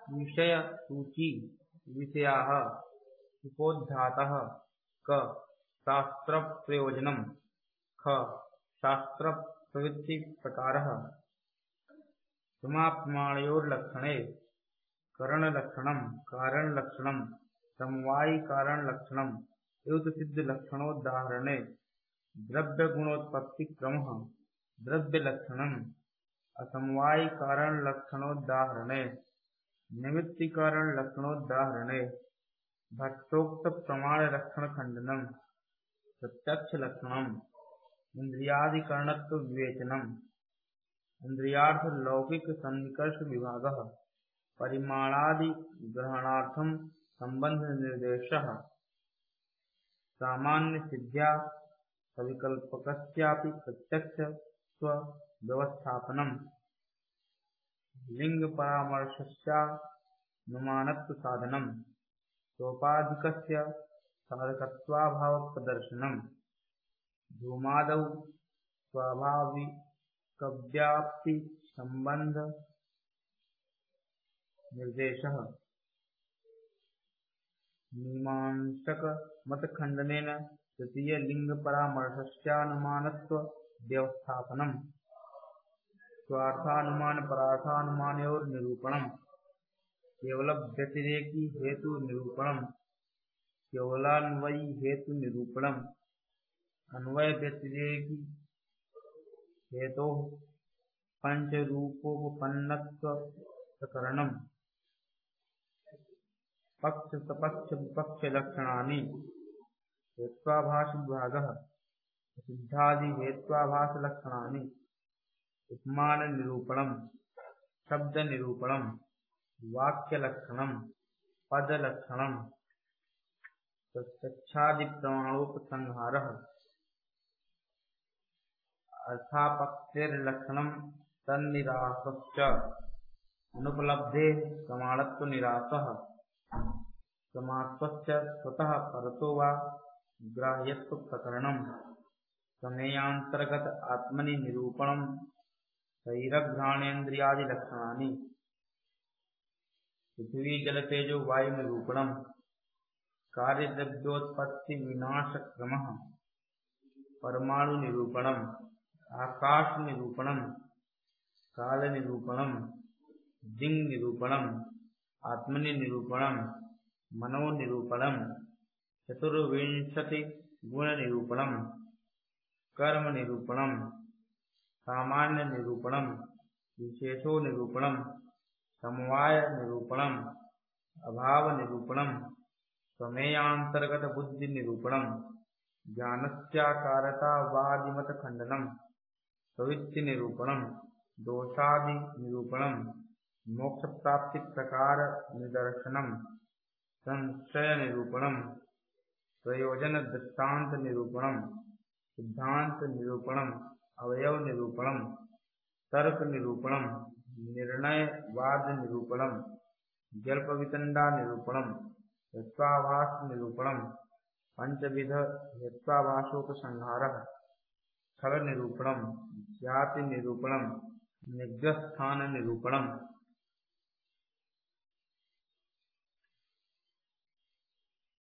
विषयसूची विषयाः उपोद्घातः क शास्त्रप्रयोजनं ख शास्त्रप्रवृत्तिप्रकारः समाप्तमानयोर्लक्षणे करणलक्षणं कारणलक्षणं समवायिकारणलक्षणं युक्तसिद्धलक्षणोदाहरणे द्रव्यगुणोत्पत्तिक्रमः द्रव्यलक्षणम् असमवायिकारणलक्षणोदाहरणे निमित्तीकरणलक्षणोदाहरणे भट्टोक्तप्रमाणलक्षणखण्डनं प्रत्यक्षलक्षणम् इन्द्रियादिकरणत्वविवेचनम् इन्द्रियार्थलौकिकसन्निकर्षविभागः परिमाणादिग्रहणार्थं सम्बन्धनिर्देशः सामान्यसिद्ध्या सविकल्पकस्यापि प्रत्यक्षत्वव्यवस्थापनम् लिङ्गपरामर्शस्यानुमानत्वसाधनम् सोपाधिकस्य साधकत्वाभावप्रदर्शनम् धूमादौ स्वाभाविकव्याप्तिसम्बन्धनिर्देशः मीमांसकमतखण्डनेन तृतीयलिङ्गपरामर्शस्यानुमानत्वव्यवस्थापनम् स्वार्थानुमानपरार्थानुमानयोर्निरूपणम् केवलव्यतिरेकी हेतुनिरूपणम् केवलान्वयी अन्वयव्यतिरेकी हेतोः पञ्चरूपोपपन्नत्वप्रकरणम् पक्षसपक्षविपक्षलक्षणानि हेत्वाभासविभागः प्रसिद्धादिहेत्वाभासलक्षणानि उपमाननिरूपणम् शब्दनिरूपणम् वाक्यलक्षणम् पदलक्षणम् प्रत्यक्षादिप्रमाणोपसंहारः अर्थापत्तिर्लक्षणं तन्निरासश्च अनुपलब्धेः प्रमाणत्वनिरासः समात्वश्च स्वतः परतो वा ग्राह्यत्वप्रकरणम् प्रमेयान्तर्गत आत्मनि निरूपणं शरीरघ्राणेन्द्रियादिलक्षणानि पृथिवी जलतेजो वायुनिरूपणम् कार्यद्रव्योत्पत्तिविनाशक्रमः परमाणुनिरूपणम् आकाशनिरूपणम् कालनिरूपणम् दिङ्निरूपणम् आत्मनिरूपणम् मनोनिरूपणम् चतुर्विंशतिगुणनिरूपणम् कर्मनिरूपणम् सामान्यनिरूपणम् विशेषोनिरूपणम् समवायनिरूपणम् अभावनिरूपणम् प्रमेयान्तर्गतबुद्धिनिरूपणम् ज्ञानस्याकारतावादिमतखण्डनम् प्रवृत्तिनिरूपणम् दोषादिनिरूपणम् मोक्षप्राप्तिप्रकारनिदर्शनम् संशयनिरूपणम् प्रयोजनदृष्टान्तनिरूपणम् सिद्धान्तनिरूपणम् अवयवनिरूपणम् तर्कनिरूपणम् निर्णयवादनिरूपणम् जल्पवितण्डानिरूपणम् हेत्वाभासनिरूपणम् पंचविध हेत्वाभासोपसंहारः स्थलनिरूपणम् जातिनिरूपणम् निग्रहस्थाननिरूपणम्